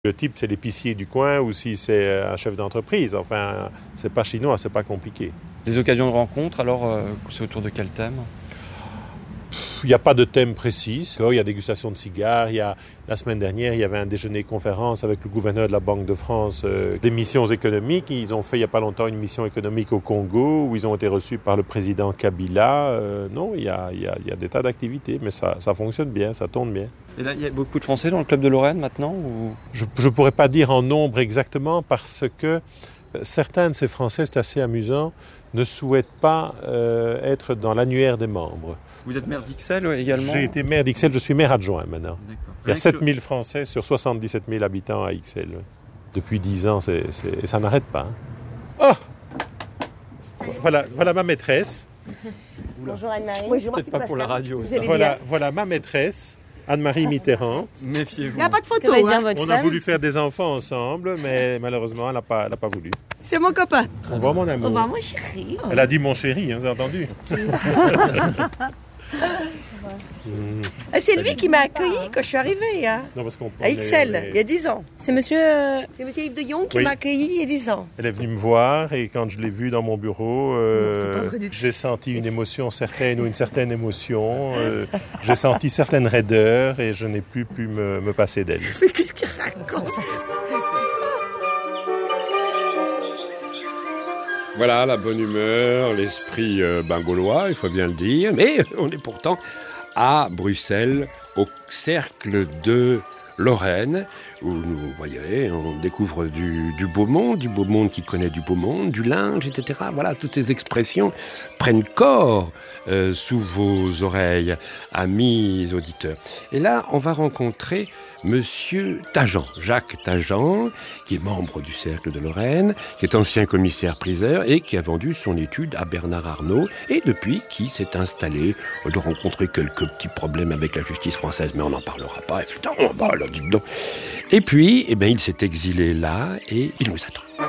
Le type, c'est l'épicier du coin ou si c'est un chef d'entreprise. Enfin, c'est pas chinois, c'est pas compliqué. Les occasions de rencontre, alors, c'est autour de quel thème ? Il n'y a pas de thème précis. Il y a dégustation de cigares. La semaine dernière, il y avait un déjeuner-conférence avec le gouverneur de la Banque de France des missions économiques. Ils ont fait il n'y a pas longtemps une mission économique au Congo où ils ont été reçus par le président Kabila. Non, il y a des tas d'activités, mais ça fonctionne bien, ça tourne bien. Et là, il y a beaucoup de Français dans le club de Lorraine maintenant ou... Je ne pourrais pas dire en nombre exactement parce que certains de ces Français, c'est assez amusant, ne souhaitent pas être dans l'annuaire des membres. Vous êtes maire d'Ixelles également ? J'ai été maire d'Ixelles, je suis maire adjoint maintenant. D'accord. Il y a 7000 Français sur 77 000 habitants à Ixelles. Depuis 10 ans, et ça n'arrête pas. Oh ! Voilà ma maîtresse. Bonjour Anne-Marie. Oui, je Peut-être pas pour la radio. Voilà ma maîtresse, Anne-Marie Mitterrand. Méfiez-vous. Il n'y a pas de photo. Que va dire Hein. votre On a femme ? voulu faire des enfants ensemble, mais malheureusement, elle n'a pas voulu. C'est mon copain. Au revoir mon amour. Au revoir, mon chéri. Elle a dit mon chéri, hein, vous avez entendu? C'est lui qui m'a accueilli quand je suis arrivée hein, Non, parce qu'on à Ixelles, il y a 10 ans. C'est monsieur... C'est monsieur Yves de Jong qui Oui. m'a accueilli il y a 10 ans. Elle est venue me voir et quand je l'ai vue dans mon bureau, c'est pas vrai du tout. j'ai senti une émotion certaine ou une certaine émotion. J'ai senti certaines raideurs et je n'ai plus pu me passer d'elle. Mais qu'est-ce qu'il raconte? Voilà, la bonne humeur, l'esprit gaulois, il faut bien le dire. Mais on est pourtant à Bruxelles, au cercle de Lorraine, où nous, voyez, on découvre du beau monde qui connaît du beau monde, du linge, etc. Voilà, toutes ces expressions prennent corps sous vos oreilles, amis auditeurs. Et là, on va rencontrer Monsieur Tajan, Jacques Tajan, qui est membre du Cercle de Lorraine, qui est ancien commissaire-priseur et qui a vendu son étude à Bernard Arnault et depuis qui s'est installé, de rencontrer quelques petits problèmes avec la justice française, mais on n'en parlera pas, évidemment, bah, là, dites donc. Et puis, il s'est exilé là et il nous attend.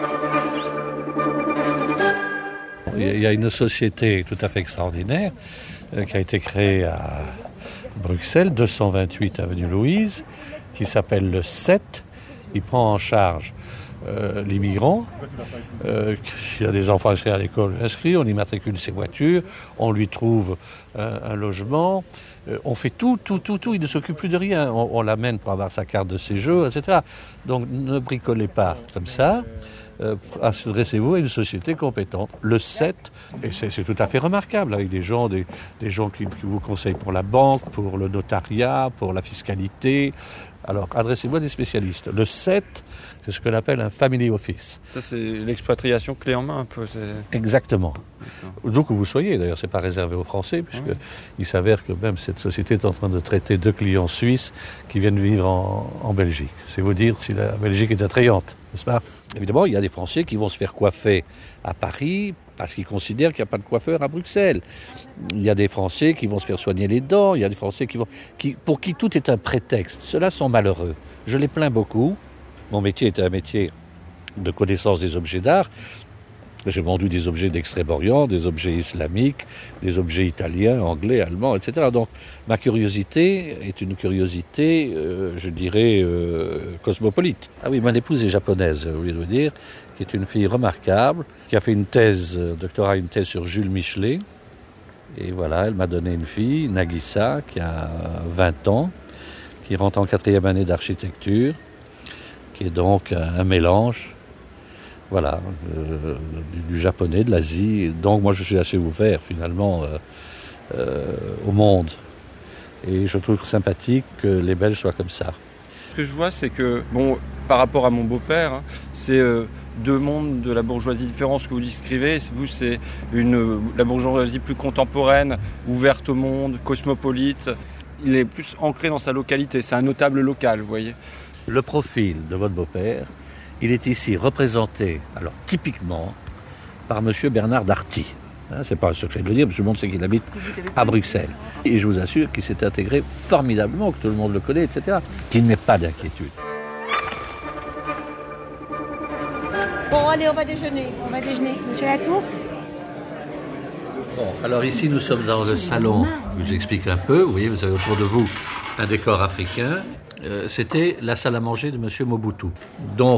Il y a une société tout à fait extraordinaire qui a été créée à Bruxelles, 228 avenue Louise, qui s'appelle le 7. Il prend en charge l'immigrant. S'il y a des enfants inscrits à l'école, inscrits, on immatricule ses voitures, on lui trouve un logement. On fait tout, il ne s'occupe plus de rien. On l'amène pour avoir sa carte de séjour, etc. Donc ne bricolez pas comme ça. Adressez-vous à une société compétente. Le 7, et c'est tout à fait remarquable, avec des gens qui vous conseillent pour la banque, pour le notariat, pour la fiscalité. Alors, adressez-vous à des spécialistes. Le 7, c'est ce qu'on appelle un family office. Ça, c'est l'expatriation clé en main un peu. Exactement. D'où que vous soyez, d'ailleurs, c'est pas réservé aux Français, puisqu'il s'avère que même cette société est en train de traiter 2 clients suisses qui viennent vivre en Belgique. C'est vous dire si la Belgique est attrayante, n'est-ce pas ? Évidemment, il y a des Français qui vont se faire coiffer à Paris parce qu'ils considèrent qu'il n'y a pas de coiffeur à Bruxelles. Il y a des Français qui vont se faire soigner les dents, il y a des Français pour qui tout est un prétexte. Ceux-là sont malheureux. Je les plains beaucoup. Mon métier est un métier de connaissance des objets d'art. J'ai vendu des objets d'Extrême-Orient, des objets islamiques, des objets italiens, anglais, allemands, etc. Donc ma curiosité est une curiosité, je dirais, cosmopolite. Ah oui, mon épouse est japonaise, au lieu de vous dire, qui est une fille remarquable, qui a fait une thèse sur Jules Michelet. Et voilà, elle m'a donné une fille, Nagisa, qui a 20 ans, qui rentre en 4e année d'architecture, qui est donc un mélange. Voilà, du japonais, de l'Asie. Donc moi je suis assez ouvert finalement au monde. Et je trouve sympathique que les Belges soient comme ça. Ce que je vois, c'est que, par rapport à mon beau-père, c'est 2 mondes de la bourgeoisie différents, ce que vous décrivez. Vous, c'est la bourgeoisie plus contemporaine, ouverte au monde, cosmopolite. Il est plus ancré dans sa localité. C'est un notable local, vous voyez. Le profil de votre beau-père, il est ici représenté, alors typiquement, par M. Bernard Darty. C'est pas un secret de le dire, parce que tout le monde sait qu'il habite à Bruxelles. Et je vous assure qu'il s'est intégré formidablement, que tout le monde le connaît, etc. Qu'il n'ait pas d'inquiétude. Bon, allez, on va déjeuner. On va déjeuner. Monsieur Latour ? Bon, alors ici, nous sommes dans le salon. Je vous explique un peu. Vous voyez, vous avez autour de vous un décor africain. c'était la salle à manger de M. Mobutu. Donc,